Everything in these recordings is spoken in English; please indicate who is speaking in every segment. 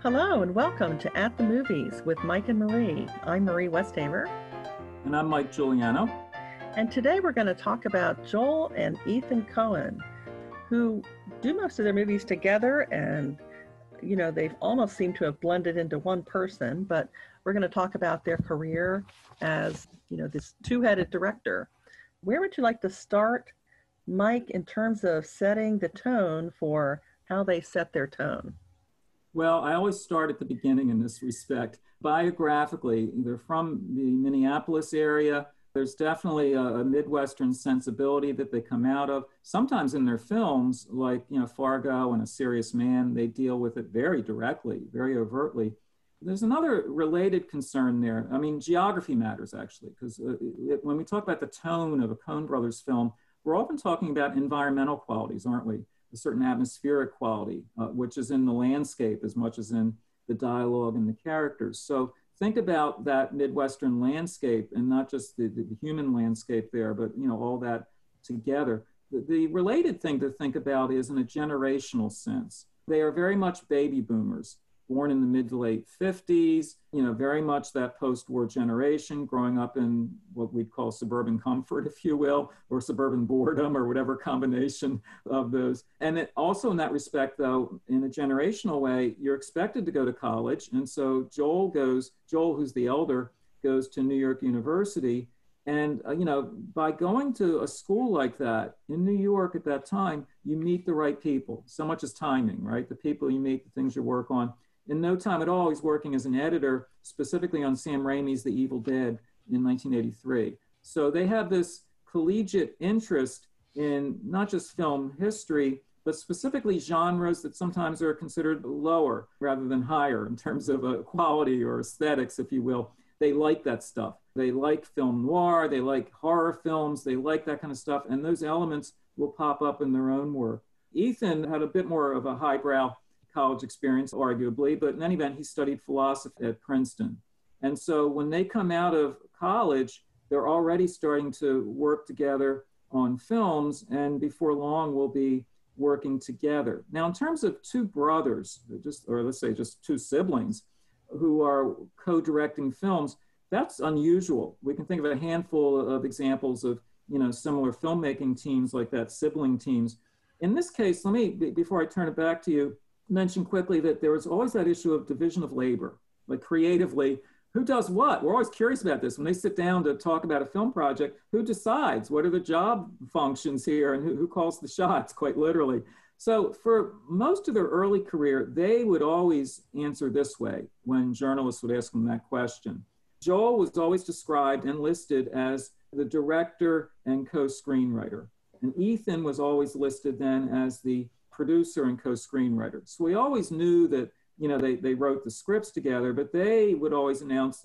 Speaker 1: Hello and welcome to At the Movies with Mike and Marie. I'm Marie Westhaver.
Speaker 2: And I'm Mike Giuliano.
Speaker 1: And today we're going to talk about Joel and Ethan Coen, who do most of their movies together, and they've almost seemed to have blended into one person, but we're going to talk about their career as, this two-headed director. Where would you like to start, Mike, in terms of setting the tone for how they set their tone?
Speaker 2: Well, I always start at the beginning in this respect. Biographically, they're from the Minneapolis area. There's definitely a Midwestern sensibility that they come out of. Sometimes in their films, like Fargo and A Serious Man, they deal with it very directly, very overtly. There's another related concern there. I mean, geography matters, actually, because when we talk about the tone of a Coen Brothers film, we're often talking about environmental qualities, aren't we? A certain atmospheric quality, which is in the landscape as much as in the dialogue and the characters. So think about that Midwestern landscape, and not just the human landscape there, but all that together. The related thing to think about is in a generational sense. They are very much baby boomers, born in the mid to late 50s, very much that post-war generation, growing up in what we'd call suburban comfort, if you will, or suburban boredom, or whatever combination of those. And also in that respect, though, in a generational way, you're expected to go to college. And so Joel, who's the elder, goes to New York University. And, by going to a school like that in New York at that time, you meet the right people. So much as timing, right? The people you meet, the things you work on. In no time at all, he's working as an editor, specifically on Sam Raimi's The Evil Dead in 1983. So they have this collegiate interest in not just film history, but specifically genres that sometimes are considered lower rather than higher in terms of quality or aesthetics, if you will. They like that stuff. They like film noir, they like horror films, they like that kind of stuff, and those elements will pop up in their own work. Ethan had a bit more of a highbrow college experience, arguably, but in any event, he studied philosophy at Princeton. And so when they come out of college, they're already starting to work together on films, and before long will be working together. Now, in terms of two brothers, let's say just two siblings who are co-directing films, that's unusual. We can think of a handful of examples of similar filmmaking teams like that, sibling teams. In this case, let me, before I turn it back to you, mention quickly that there was always that issue of division of labor, like creatively, who does what? We're always curious about this. When they sit down to talk about a film project, who decides? What are the job functions here, and who calls the shots, quite literally? So for most of their early career, they would always answer this way when journalists would ask them that question. Joel was always described and listed as the director and co-screenwriter. And Ethan was always listed then as the producer and co-screenwriter. So we always knew that, they wrote the scripts together, but they would always announce,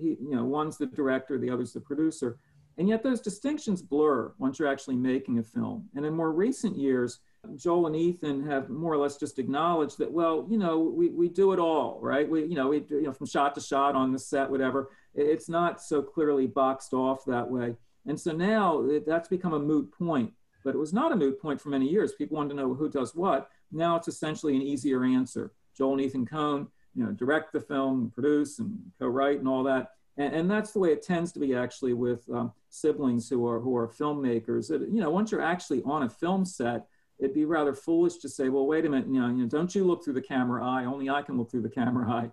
Speaker 2: one's the director, the other's the producer. And yet those distinctions blur once you're actually making a film. And in more recent years, Joel and Ethan have more or less just acknowledged that, well, we do it all, right? We from shot to shot on the set, whatever. It's not so clearly boxed off that way. And so now that's become a moot point. But it was not a moot point for many years. People wanted to know who does what. Now it's essentially an easier answer. Joel and Ethan Coen, direct the film, produce and co-write and all that. And that's the way it tends to be actually with siblings who are filmmakers. Once you're actually on a film set, it'd be rather foolish to say, well, wait a minute, don't you look through the camera eye, only I can look through the camera eye.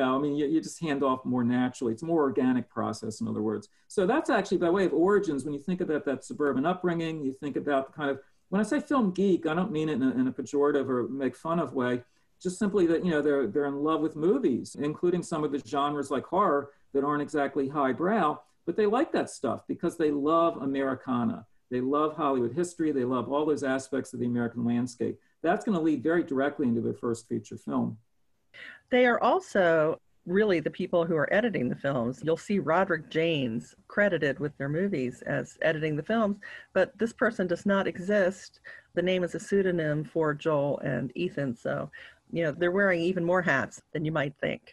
Speaker 2: You just hand off more naturally. It's a more organic process, in other words. So that's actually by way of origins. When you think about that suburban upbringing, you think about the kind of, when I say film geek, I don't mean it in a pejorative or make fun of way, just simply that, they're in love with movies, including some of the genres like horror that aren't exactly highbrow, but they like that stuff because they love Americana. They love Hollywood history. They love all those aspects of the American landscape. That's going to lead very directly into their first feature film.
Speaker 1: They are also really the people who are editing the films. You'll see Roderick Jaynes credited with their movies as editing the films, but this person does not exist. The name is a pseudonym for Joel and Ethan. So, they're wearing even more hats than you might think.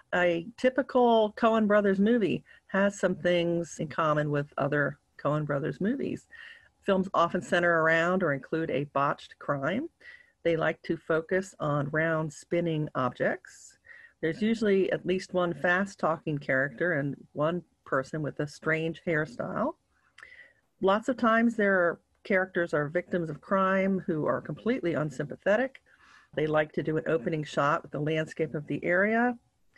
Speaker 1: A typical Coen Brothers movie has some things in common with other Coen Brothers movies. Films often center around or include a botched crime. They like to focus on round spinning objects. There's usually at least one fast-talking character and one person with a strange hairstyle. Lots of times their characters are victims of crime who are completely unsympathetic. They like to do an opening shot with the landscape of the area.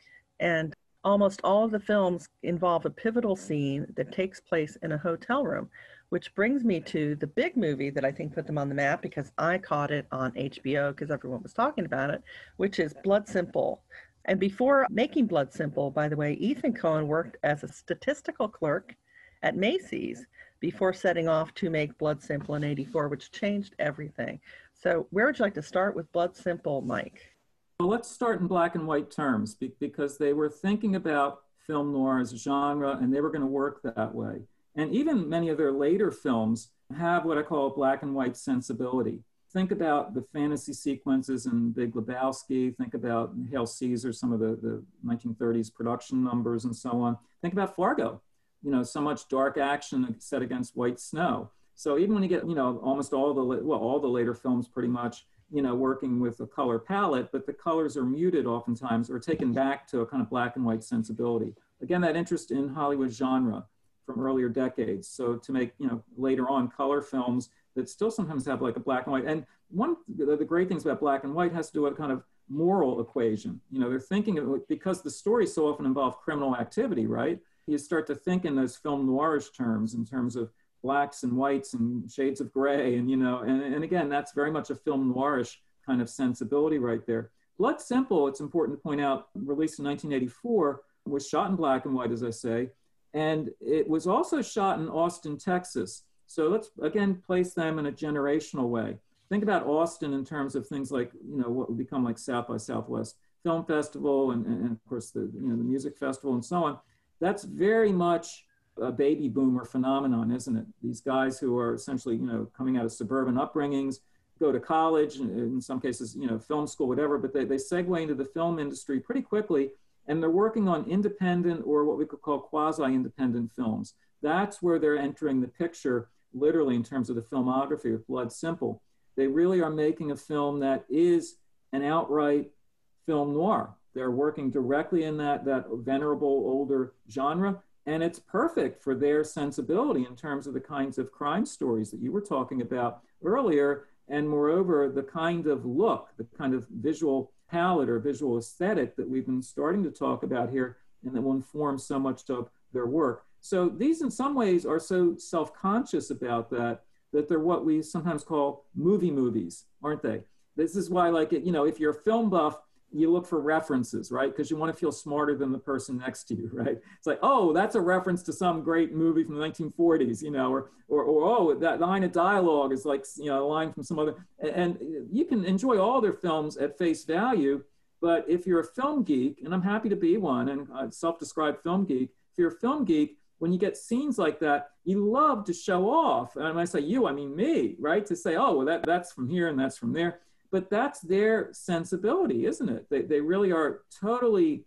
Speaker 1: And almost all of the films involve a pivotal scene that takes place in a hotel room, which brings me to the big movie that I think put them on the map because I caught it on HBO because everyone was talking about it, which is Blood Simple. And before making Blood Simple, by the way, Ethan Coen worked as a statistical clerk at Macy's before setting off to make Blood Simple in '84, which changed everything. So where would you like to start with Blood Simple, Mike?
Speaker 2: Well, let's start in black and white terms because they were thinking about film noir as a genre and they were going to work that way. And even many of their later films have what I call a black and white sensibility. Think about the fantasy sequences in Big Lebowski. Think about Hail Caesar, some of the 1930s production numbers and so on. Think about Fargo, so much dark action set against white snow. So even when you get, almost all the later films pretty much, working with a color palette, but the colors are muted oftentimes or taken back to a kind of black and white sensibility. Again, that interest in Hollywood genre from earlier decades. So to make, later on color films that still sometimes have like a black and white. And one of the great things about black and white has to do with a kind of moral equation. They're thinking of it because the stories so often involve criminal activity, right? You start to think in those film noirish terms, in terms of blacks and whites and shades of gray. And again, that's very much a film noirish kind of sensibility right there. Blood Simple, it's important to point out, released in 1984, was shot in black and white, as I say. And it was also shot in Austin, Texas. So let's, again, place them in a generational way. Think about Austin in terms of things like, what would become like South by Southwest Film Festival and of course, the music festival and so on. That's very much a baby boomer phenomenon, isn't it? These guys who are essentially, coming out of suburban upbringings, go to college, in some cases, film school, whatever, but they segue into the film industry pretty quickly, and they're working on independent or what we could call quasi-independent films. That's where they're entering the picture, literally in terms of the filmography of Blood Simple. They really are making a film that is an outright film noir. They're working directly in that venerable older genre, and it's perfect for their sensibility in terms of the kinds of crime stories that you were talking about earlier, and moreover, the kind of look, the kind of visual palette or visual aesthetic that we've been starting to talk about here, and that will inform so much of their work. So these in some ways are so self-conscious about that they're what we sometimes call movie movies, aren't they? This is why, like, if you're a film buff, you look for references, right? Because you want to feel smarter than the person next to you, right? It's like, oh, that's a reference to some great movie from the 1940s, or oh, that line of dialogue is like, a line from some other, and you can enjoy all their films at face value, but if you're a film geek, and I'm happy to be one, and a self-described film geek, if you're a film geek, when you get scenes like that, you love to show off. And when I say you, I mean me, right? To say, oh, well, that's from here and that's from there. But that's their sensibility, isn't it? They really are totally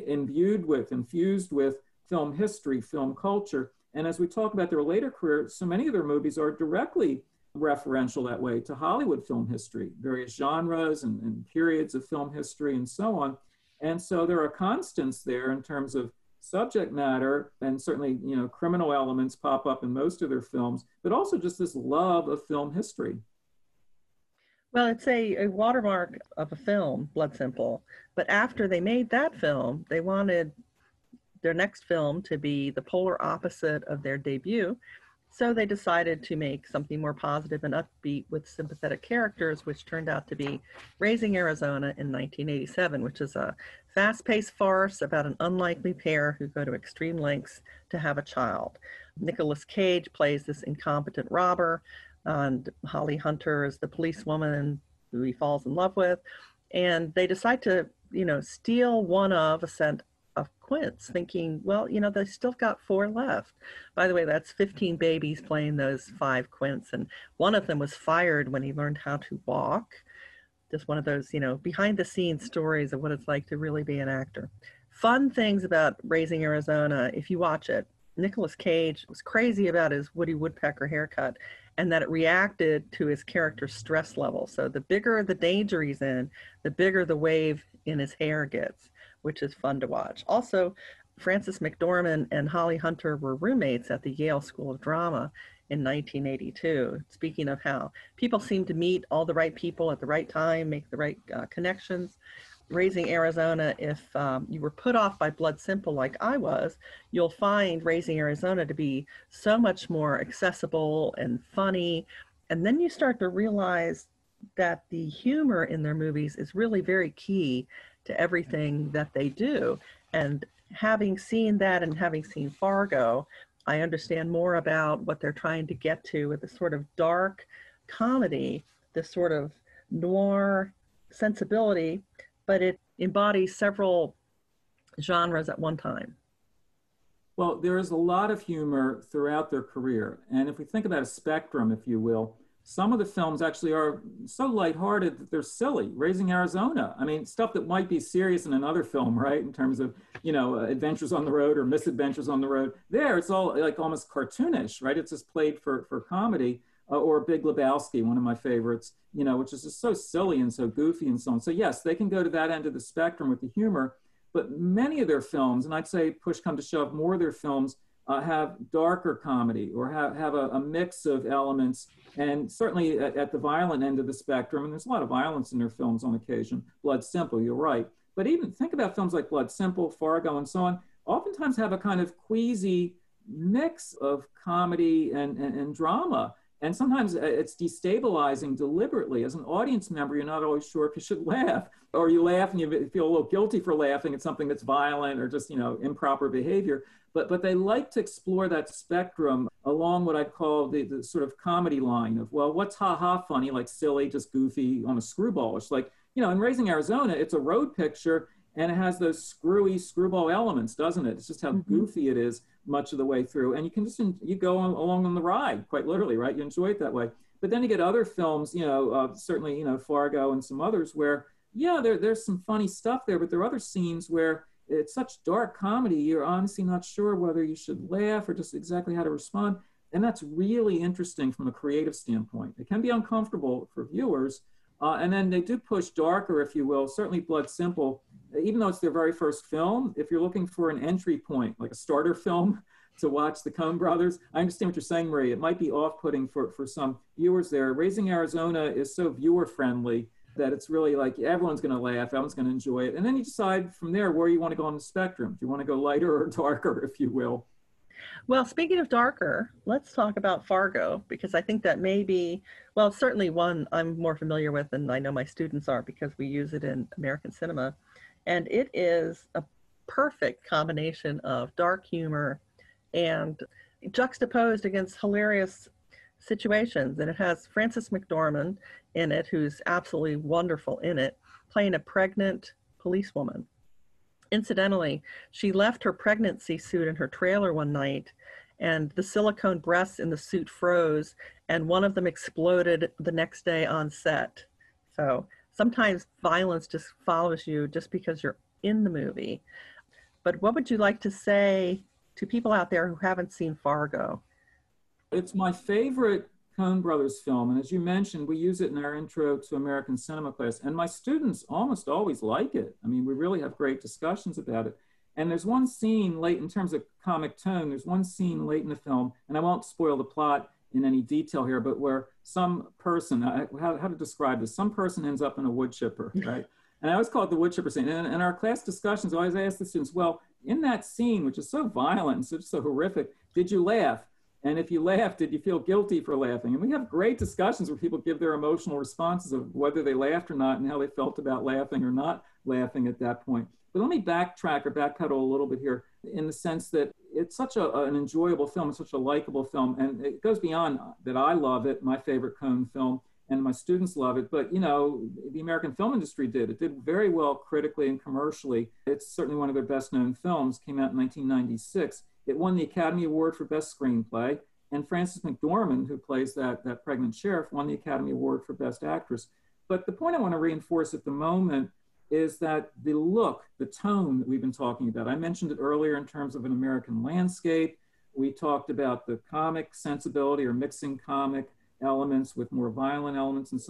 Speaker 2: infused with film history, film culture. And as we talk about their later career, so many of their movies are directly referential that way to Hollywood film history, various genres and periods of film history and so on. And so there are constants there in terms of subject matter, and certainly, criminal elements pop up in most of their films, but also just this love of film history.
Speaker 1: Well, it's a watermark of a film, Blood Simple. But after they made that film, they wanted their next film to be the polar opposite of their debut. So they decided to make something more positive and upbeat with sympathetic characters, which turned out to be Raising Arizona in 1987, which is a fast-paced farce about an unlikely pair who go to extreme lengths to have a child. Nicolas Cage plays this incompetent robber, and Holly Hunter is the policewoman who he falls in love with. And they decide to, steal one of a set of quints, thinking, well, they still got 4 left. By the way, that's 15 babies playing those 5 quints. And one of them was fired when he learned how to walk. Just one of those, behind the scenes stories of what it's like to really be an actor. Fun things about Raising Arizona, if you watch it, Nicolas Cage was crazy about his Woody Woodpecker haircut, and that it reacted to his character's stress level. So the bigger the danger he's in, the bigger the wave in his hair gets, which is fun to watch. Also, Frances McDormand and Holly Hunter were roommates at the Yale School of Drama in 1982. Speaking of how people seem to meet all the right people at the right time, make the right connections. Raising Arizona, if you were put off by Blood Simple like I was, you'll find Raising Arizona to be so much more accessible and funny. And then you start to realize that the humor in their movies is really very key to everything that they do. And having seen that and having seen Fargo, I understand more about what they're trying to get to with this sort of dark comedy, this sort of noir sensibility, but it embodies several genres at one time.
Speaker 2: Well, there is a lot of humor throughout their career. And if we think about a spectrum, if you will, some of the films actually are so lighthearted that they're silly. Raising Arizona, I mean, stuff that might be serious in another film, right? In terms of, Adventures on the Road or Misadventures on the Road. There, it's all like almost cartoonish, right? It's just played for comedy. Or Big Lebowski, one of my favorites, which is just so silly and so goofy and so on. So yes, they can go to that end of the spectrum with the humor, but many of their films, and I'd say push come to shove, more of their films have darker comedy or have a mix of elements. And certainly at the violent end of the spectrum, and there's a lot of violence in their films on occasion. Blood Simple, you're right. But even think about films like Blood Simple, Fargo, and so on, oftentimes have a kind of queasy mix of comedy and drama. And sometimes it's destabilizing deliberately. As an audience member, you're not always sure if you should laugh, or you laugh and you feel a little guilty for laughing at something that's violent or just, improper behavior. But they like to explore that spectrum along what I'd call the sort of comedy line of, well, what's ha-ha funny, like silly, just goofy on a screwball. It's like, in Raising Arizona, it's a road picture, and it has those screwball elements, doesn't it? It's just how goofy it is much of the way through. And you can just, you go along on the ride, quite literally, right? You enjoy it that way. But then you get other films, certainly, Fargo and some others where, there's some funny stuff there, but there are other scenes where it's such dark comedy, you're honestly not sure whether you should laugh or just exactly how to respond. And that's really interesting from a creative standpoint. It can be uncomfortable for viewers. And then they do push darker, if you will, certainly Blood Simple, even though it's their very first film. If you're looking for an entry point, like a starter film to watch the Coen brothers, I understand what you're saying, Marie. It might be off-putting for some viewers there. Raising Arizona is so viewer-friendly that it's really like everyone's going to laugh, everyone's going to enjoy it. And then you decide from there where you want to go on the spectrum. Do you want to go lighter or darker, if you will?
Speaker 1: Well, speaking of darker, let's talk about Fargo, because I think that may be, well, certainly one I'm more familiar with than I know my students are because we use it in American cinema. And it is a perfect combination of dark humor and juxtaposed against hilarious situations. And it has Frances McDormand in it, who's absolutely wonderful in it, playing a pregnant policewoman. Incidentally, she left her pregnancy suit in her trailer one night, and the silicone breasts in the suit froze, and one of them exploded the next day on set. So sometimes violence just follows you just because you're in the movie. But what would you like to say to people out there who haven't seen Fargo?
Speaker 2: It's my favorite Coen Brothers film. And as you mentioned, we use it in our intro to American cinema class. And my students almost always like it. I mean, we really have great discussions about it. And there's one scene late, in terms of comic tone, there's one scene late in the film, and I won't spoil the plot in any detail here, but where some person, how to describe this, some person ends up in a wood chipper, right? And I always call it the wood chipper scene. And in our class discussions, I always ask the students, well, in that scene, which is so violent and so horrific, did you laugh? And if you laughed, did you feel guilty for laughing? And we have great discussions where people give their emotional responses of whether they laughed or not and how they felt about laughing or not laughing at that point. But let me backtrack or backpedal a little bit here in the sense that it's such an enjoyable film, it's such a likable film, and it goes beyond that. I love it, my favorite Coen film, and my students love it. But, the American film industry did. It did very well critically and commercially. It's certainly one of their best known films, came out in 1996. It won the Academy Award for Best Screenplay, and Frances McDormand, who plays that pregnant sheriff, won the Academy Award for Best Actress. But the point I want to reinforce at the moment is that the look, the tone that we've been talking about, I mentioned it earlier in terms of an American landscape. We talked about the comic sensibility or mixing comic elements with more violent elements and so on.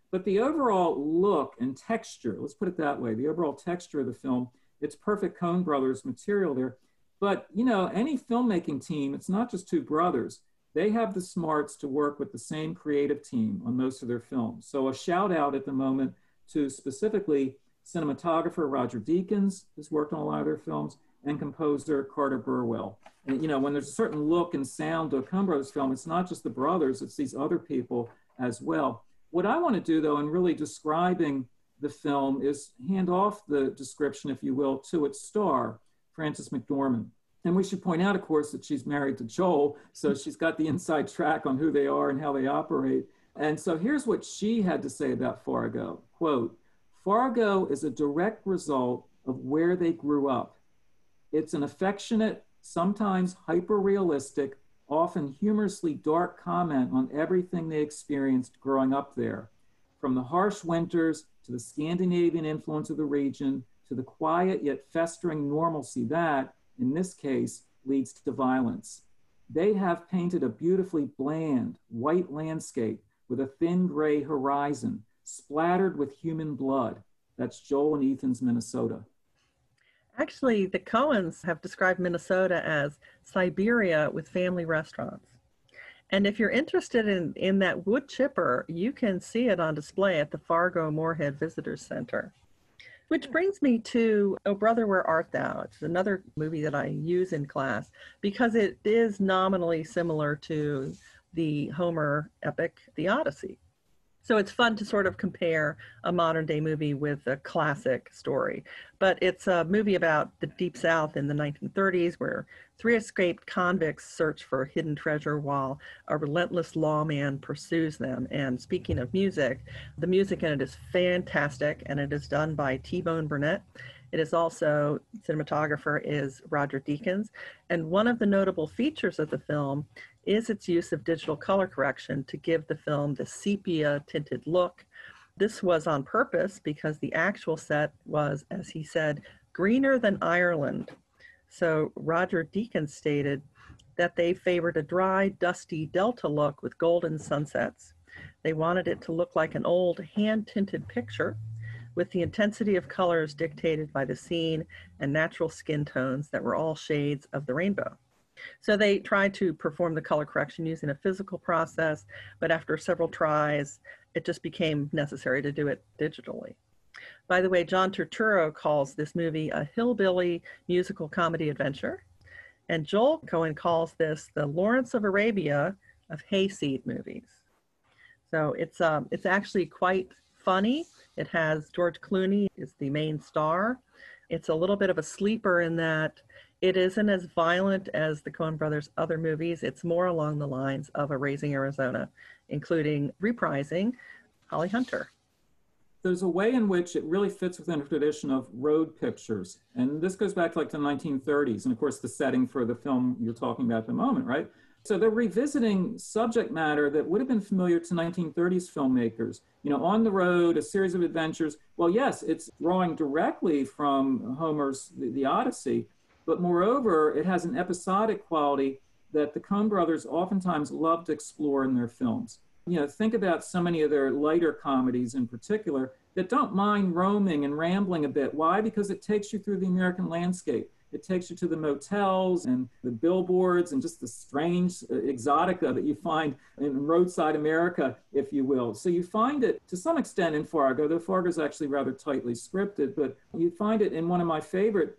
Speaker 2: But the overall look and texture, let's put it that way, the overall texture of the film, it's perfect Coen Brothers material there. But, you know, any filmmaking team, it's not just two brothers. They have the smarts to work with the same creative team on most of their films. So a shout out at the moment to specifically cinematographer Roger Deakins, who's worked on a lot of their films, and composer Carter Burwell. And, you know, when there's a certain look and sound to a Coen Brothers film, it's not just the brothers, it's these other people as well. What I want to do, though, in really describing the film is hand off the description, if you will, to its star, Frances McDormand. And we should point out, of course, that she's married to Joel, so she's got the inside track on who they are and how they operate. And so here's what she had to say about Fargo. Quote, "Fargo is a direct result of where they grew up. It's an affectionate, sometimes hyper-realistic, often humorously dark comment on everything they experienced growing up there, from the harsh winters to the Scandinavian influence of the region to the quiet yet festering normalcy that, in this case, leads to violence. They have painted a beautifully bland, white landscape with a thin gray horizon, splattered with human blood." That's Joel and Ethan's Minnesota.
Speaker 1: Actually, the Coens have described Minnesota as Siberia with family restaurants. And if you're interested in that wood chipper, you can see it on display at the Fargo Moorhead Visitors Center. Which brings me to Oh Brother, Where Art Thou? It's another movie that I use in class because it is nominally similar to the Homer epic, The Odyssey. So it's fun to sort of compare a modern day movie with a classic story. But it's a movie about the Deep South in the 1930s where three escaped convicts search for hidden treasure while a relentless lawman pursues them. And speaking of music, the music in it is fantastic, and it is done by T-Bone Burnett. It is also, cinematographer is Roger Deakins. And one of the notable features of the film is its use of digital color correction to give the film the sepia tinted look. This was on purpose because the actual set was, as he said, greener than Ireland. So Roger Deakins stated that they favored a dry, dusty Delta look with golden sunsets. They wanted it to look like an old hand-tinted picture with the intensity of colors dictated by the scene and natural skin tones that were all shades of the rainbow. So they tried to perform the color correction using a physical process, but after several tries, it just became necessary to do it digitally. By the way, John Turturro calls this movie a hillbilly musical comedy adventure, and Joel Coen calls this the Lawrence of Arabia of hayseed movies. So it's actually quite funny. It has George Clooney is the main star. It's a little bit of a sleeper in that it isn't as violent as the Coen brothers' other movies. It's more along the lines of A Raising Arizona, including reprising Holly Hunter.
Speaker 2: There's a way in which it really fits within a tradition of road pictures. And this goes back to like the 1930s. And of course, the setting for the film you're talking about at the moment, right? So they're revisiting subject matter that would have been familiar to 1930s filmmakers. You know, on the road, a series of adventures. Well, yes, it's drawing directly from Homer's The Odyssey, but moreover, it has an episodic quality that the Coen brothers oftentimes love to explore in their films. You know, think about so many of their lighter comedies in particular that don't mind roaming and rambling a bit. Why? Because it takes you through the American landscape. It takes you to the motels and the billboards and just the strange exotica that you find in roadside America, if you will. So you find it to some extent in Fargo, though Fargo is actually rather tightly scripted, but you find it in one of my favorite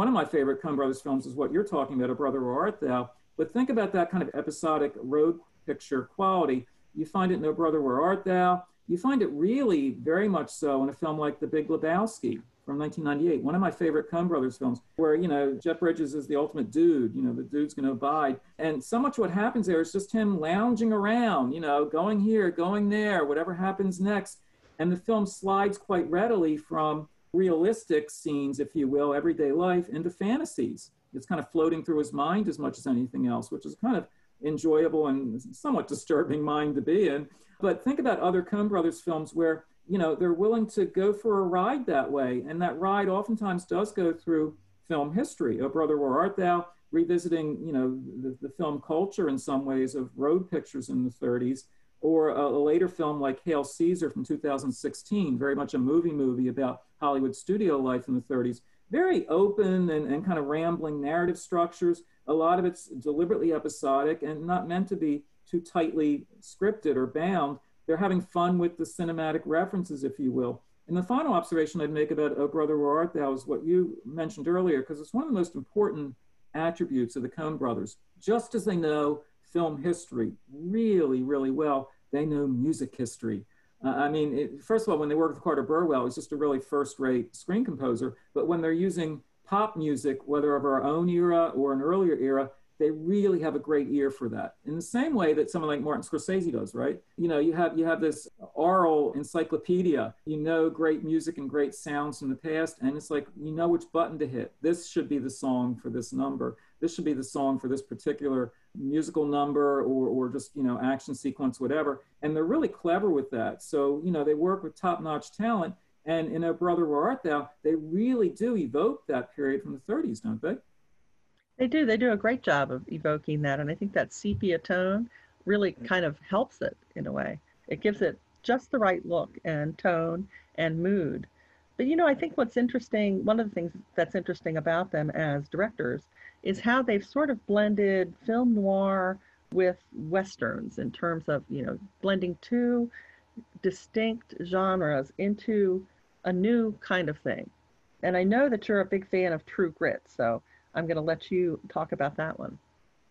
Speaker 2: Coen brothers films is what you're talking about, A Brother, Where Art Thou? But think about that kind of episodic road picture quality. You find it in Oh Brother, Where Art Thou? You find it really very much so in a film like The Big Lebowski from 1998, one of my favorite Coen brothers films, where, you know, Jeff Bridges is the ultimate dude, you know, the dude's going to abide. And so much what happens there is just him lounging around, you know, going here, going there, whatever happens next. And the film slides quite readily from realistic scenes, if you will, everyday life, into fantasies. It's kind of floating through his mind as much as anything else, which is kind of enjoyable and somewhat disturbing mind to be in. But think about other Coen brothers films where, you know, they're willing to go for a ride that way. And that ride oftentimes does go through film history. Oh Brother, Where Art Thou? Revisiting, you know, the film culture in some ways of road pictures in the 30s. or a later film like Hail Caesar from 2016, very much a movie about Hollywood studio life in the 30s. Very open and kind of rambling narrative structures. A lot of it's deliberately episodic and not meant to be too tightly scripted or bound. They're having fun with the cinematic references, if you will. And the final observation I'd make about Oh Brother, Where Art Thou is what you mentioned earlier, because it's one of the most important attributes of the Coen brothers. Just as they know film history really, really well, they know music history. First of all, when they work with Carter Burwell, he's just a really first-rate screen composer. But when they're using pop music, whether of our own era or an earlier era, they really have a great ear for that. In the same way that someone like Martin Scorsese does, right? You have this oral encyclopedia. You know great music and great sounds from the past, and it's like you know which button to hit. This should be the song for this number. This should be the song for this particular musical number or just action sequence, whatever. And they're really clever with that. So they work with top-notch talent. And in Oh Brother, Where Art Thou, they really do evoke that period from the 30s, don't they?
Speaker 1: They do. They do a great job of evoking that. And I think that sepia tone really kind of helps it in a way. It gives it just the right look and tone and mood. But I think what's interesting, one of the things that's interesting about them as directors is how they've sort of blended film noir with westerns in terms of, blending two distinct genres into a new kind of thing. And I know that you're a big fan of True Grit, so I'm going to let you talk about that one.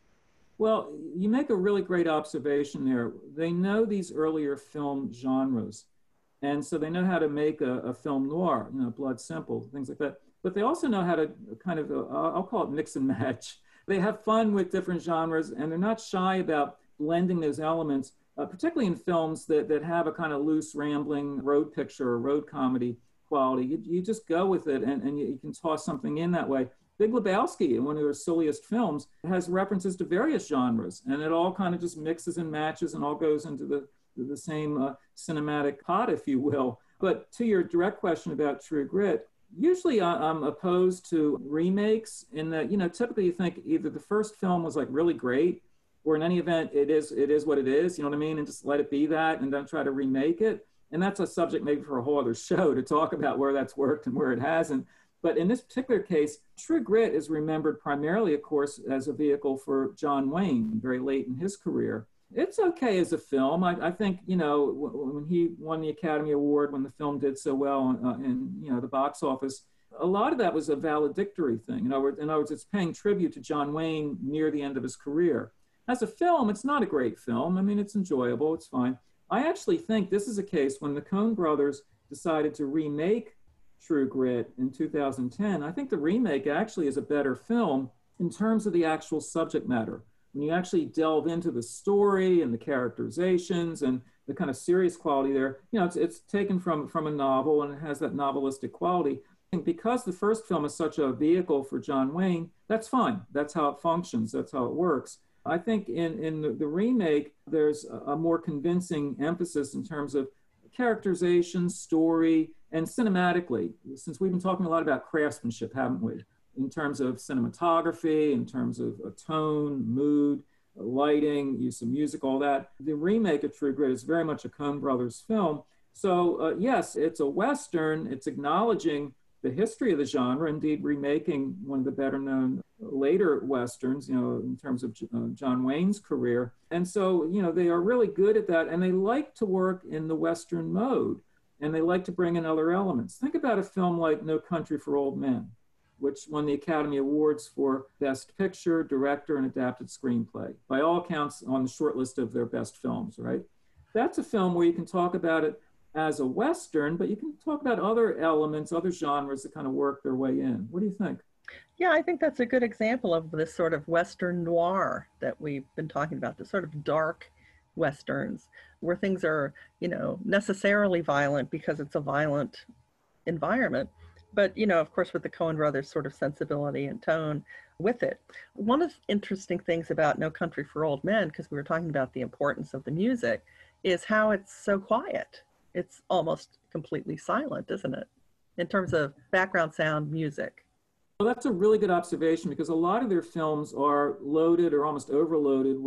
Speaker 2: Well, you make a really great observation there. They know these earlier film genres, and so they know how to make a film noir, Blood Simple, things like that. But they also know how to kind of, I'll call it mix and match. They have fun with different genres, and they're not shy about blending those elements, particularly in films that have a kind of loose, rambling road picture or road comedy quality. You just go with it, and you can toss something in that way. Big Lebowski, in one of their silliest films, has references to various genres, and it all kind of just mixes and matches and all goes into the same cinematic pot, if you will. But to your direct question about True Grit, usually I'm opposed to remakes in that, typically you think either the first film was like really great, or in any event, it is what it is, you know what I mean? And just let it be that and don't try to remake it. And that's a subject maybe for a whole other show to talk about where that's worked and where it hasn't. But in this particular case, True Grit is remembered primarily, of course, as a vehicle for John Wayne, very late in his career. It's okay as a film. I think, when he won the Academy Award, when the film did so well in the box office, a lot of that was a valedictory thing. In other words, it's paying tribute to John Wayne near the end of his career. As a film, it's not a great film. I mean, it's enjoyable. It's fine. I actually think this is a case when the Coen brothers decided to remake True Grit in 2010, I think the remake actually is a better film in terms of the actual subject matter. When you actually delve into the story and the characterizations and the kind of serious quality there, it's taken from a novel and it has that novelistic quality. And because the first film is such a vehicle for John Wayne, that's fine. That's how it functions. That's how it works. I think in the remake, there's a more convincing emphasis in terms of characterization, story, and cinematically, since we've been talking a lot about craftsmanship, haven't we? In terms of cinematography, in terms of tone, mood, lighting, use of music, all that. The remake of True Grit is very much a Coen Brothers film. So yes, it's a Western. It's acknowledging the history of the genre, indeed remaking one of the better known later Westerns, in terms of John Wayne's career. And so, they are really good at that, and they like to work in the Western mode, and they like to bring in other elements. Think about a film like No Country for Old Men, which won the Academy Awards for Best Picture, Director, and Adapted Screenplay. By all accounts, on the short list of their best films, right? That's a film where you can talk about it as a Western, but you can talk about other elements, other genres that kind of work their way in. What do you think?
Speaker 1: Yeah, I think that's a good example of this sort of Western noir that we've been talking about, the sort of dark Westerns where things are, necessarily violent because it's a violent environment. But, of course, with the Coen brothers sort of sensibility and tone with it. One of the interesting things about No Country for Old Men, because we were talking about the importance of the music, is how it's so quiet. It's almost completely silent, isn't it? In terms of background sound music.
Speaker 2: Well, that's a really good observation because a lot of their films are loaded or almost overloaded with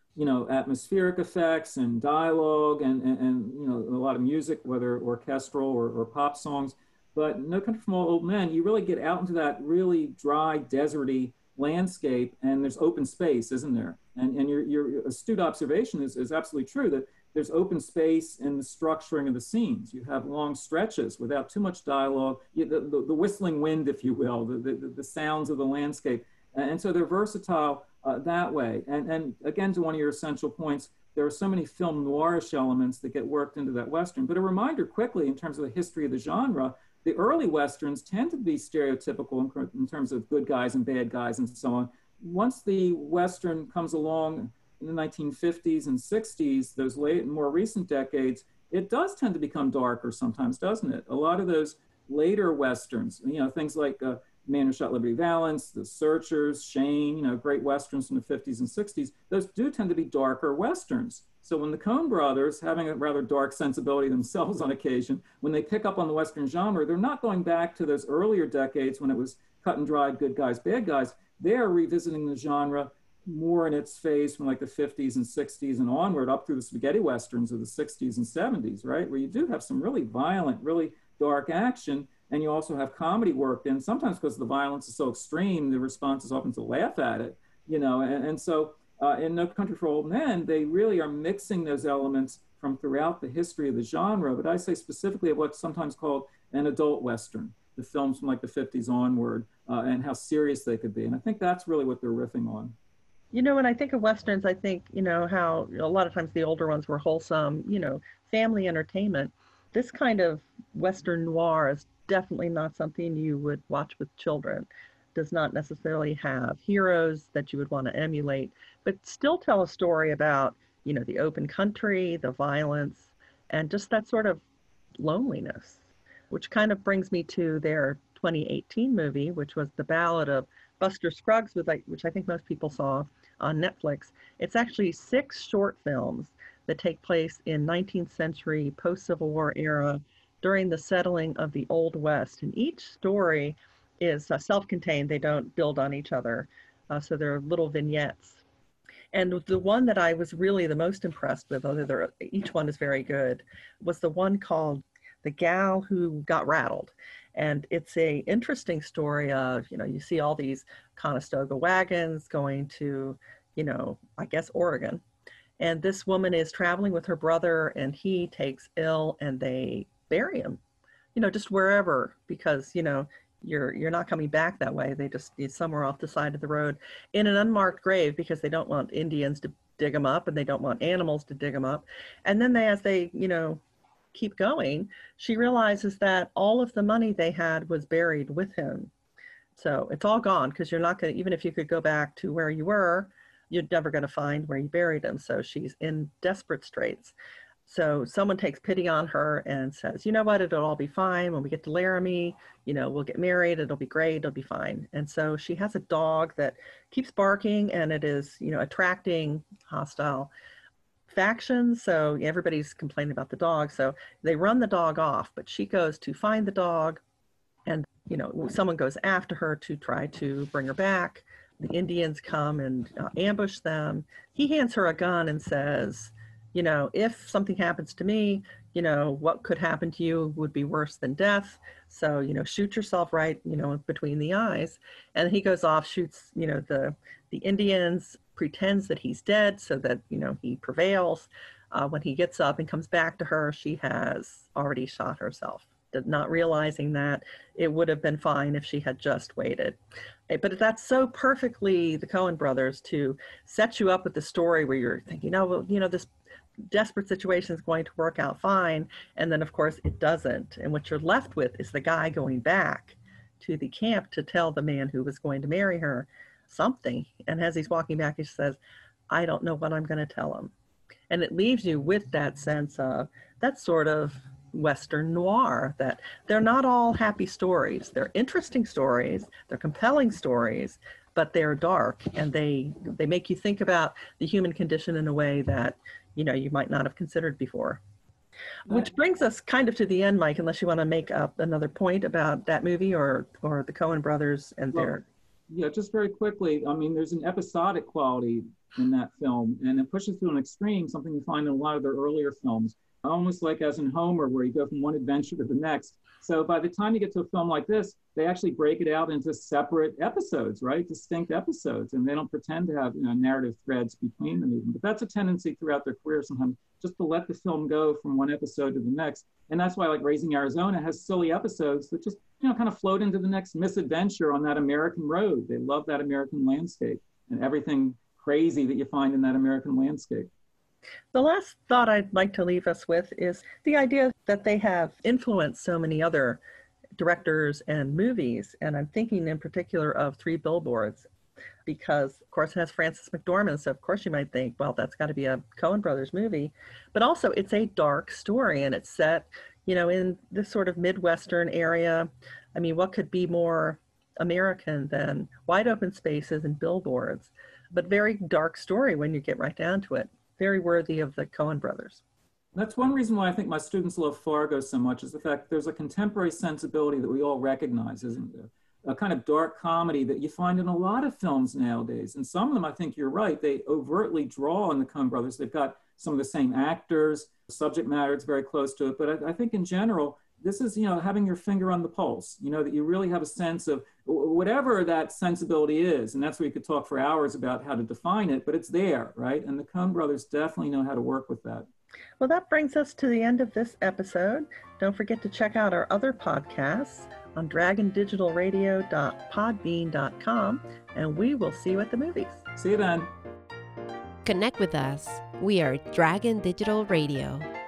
Speaker 2: atmospheric effects and dialogue and a lot of music, whether orchestral or pop songs. But No Country for Old Men, you really get out into that really dry, deserty landscape, and there's open space, isn't there? And your astute observation is absolutely true that there's open space in the structuring of the scenes. You have long stretches without too much dialogue, the whistling wind, if you will, the sounds of the landscape. And so they're versatile that way. And again, to one of your essential points, there are so many film noirish elements that get worked into that Western. But a reminder quickly, in terms of the history of the genre, the early Westerns tend to be stereotypical in terms of good guys and bad guys and so on. Once the Western comes along in the 1950s and 60s, those more recent decades, it does tend to become darker sometimes, doesn't it? A lot of those later Westerns, things like Man Who Shot Liberty Valance, The Searchers, Shane, great Westerns from the 50s and 60s, those do tend to be darker Westerns. So when the Coen brothers, having a rather dark sensibility themselves on occasion, when they pick up on the Western genre, they're not going back to those earlier decades when it was cut and dried, good guys, bad guys. They are revisiting the genre more in its phase from like the 50s and 60s and onward up through the spaghetti Westerns of the 60s and 70s, right? Where you do have some really violent, really dark action, and you also have comedy worked in. Sometimes because the violence is so extreme, the response is often to laugh at it, and so in No Country for Old Men, they really are mixing those elements from throughout the history of the genre, but I say specifically of what's sometimes called an adult Western, the films from like the 50s onward, and how serious they could be. And I think that's really what they're riffing on.
Speaker 1: When I think of Westerns, I think, how a lot of times the older ones were wholesome, family entertainment. This kind of Western noir is definitely not something you would watch with children. Does not necessarily have heroes that you would want to emulate, but still tell a story about, the open country, the violence, and just that sort of loneliness, which kind of brings me to their 2018 movie, which was The Ballad of Buster Scruggs, which I think most people saw on Netflix. It's actually 6 short films that take place in 19th century post-Civil War era during the settling of the Old West. And each story is self-contained. They don't build on each other. So they're little vignettes. And the one that I was really the most impressed with, although each one is very good, was the one called The Gal Who Got Rattled. And it's a interesting story of, you see all these Conestoga wagons going to, I guess Oregon. And this woman is traveling with her brother, and he takes ill, and they bury him, just wherever, because, you're not coming back that way. They just need somewhere off the side of the road in an unmarked grave because they don't want Indians to dig them up and they don't want animals to dig them up. And then as they, keep going, she realizes that all of the money they had was buried with him. So it's all gone because you're not going to, even if you could go back to where you were, you're never going to find where you buried him. So she's in desperate straits. So someone takes pity on her and says, you know what, it'll all be fine. When we get to Laramie, we'll get married. It'll be great. It'll be fine. And so she has a dog that keeps barking, and it is, attracting hostile factions. So everybody's complaining about the dog. So they run the dog off, but she goes to find the dog, and, someone goes after her to try to bring her back. The Indians come and ambush them. He hands her a gun and says, if something happens to me, what could happen to you would be worse than death. So, shoot yourself right, between the eyes. And he goes off, shoots, the Indians, pretends that he's dead so that, he prevails. When he gets up and comes back to her, she has already shot herself, not realizing that it would have been fine if she had just waited. But that's so perfectly the Coen brothers to set you up with the story where you're thinking, this desperate situation is going to work out fine. And then, of course, it doesn't. And what you're left with is the guy going back to the camp to tell the man who was going to marry her something. And as he's walking back, he says, I don't know what I'm going to tell him. And it leaves you with that sense of that sort of Western noir, that they're not all happy stories. They're interesting stories, they're compelling stories, but they're dark, and they make you think about the human condition in a way that, you might not have considered before. Which brings us kind of to the end, Mike, unless you want to make up another point about that movie or the Coen brothers and their...
Speaker 2: Yeah, just very quickly, I mean, there's an episodic quality in that film, and it pushes to an extreme, something you find in a lot of their earlier films, almost like as in Homer, where you go from one adventure to the next. So by the time you get to a film like this, they actually break it out into separate episodes, right? Distinct episodes, and they don't pretend to have narrative threads between them even. But that's a tendency throughout their career sometimes, just to let the film go from one episode to the next. And that's why, like, Raising Arizona has silly episodes that just kind of float into the next misadventure on that American road. They love that American landscape and everything crazy that you find in that American landscape.
Speaker 1: The last thought I'd like to leave us with is the idea that they have influenced so many other directors and movies. And I'm thinking in particular of Three Billboards, because of course it has Frances McDormand. So of course you might think, well, that's got to be a Coen Brothers movie. But also it's a dark story, and it's set, in this sort of Midwestern area. I mean, what could be more American than wide open spaces and billboards? But very dark story when you get right down to it. Very worthy of the Coen Brothers.
Speaker 2: That's one reason why I think my students love Fargo so much, is the fact that there's a contemporary sensibility that we all recognize, isn't there? A kind of dark comedy that you find in a lot of films nowadays. And some of them, I think you're right, they overtly draw on the Coen Brothers. They've got some of the same actors, subject matter, it's very close to it. But I think in general, this is, having your finger on the pulse, that you really have a sense of whatever that sensibility is. And that's where you could talk for hours about how to define it, but it's there, right? And the Coen Brothers definitely know how to work with that.
Speaker 1: Well, that brings us to the end of this episode. Don't forget to check out our other podcasts on dragondigitalradio.podbean.com, and we will see you at the movies.
Speaker 2: See you then.
Speaker 3: Connect with us. We are Dragon Digital Radio.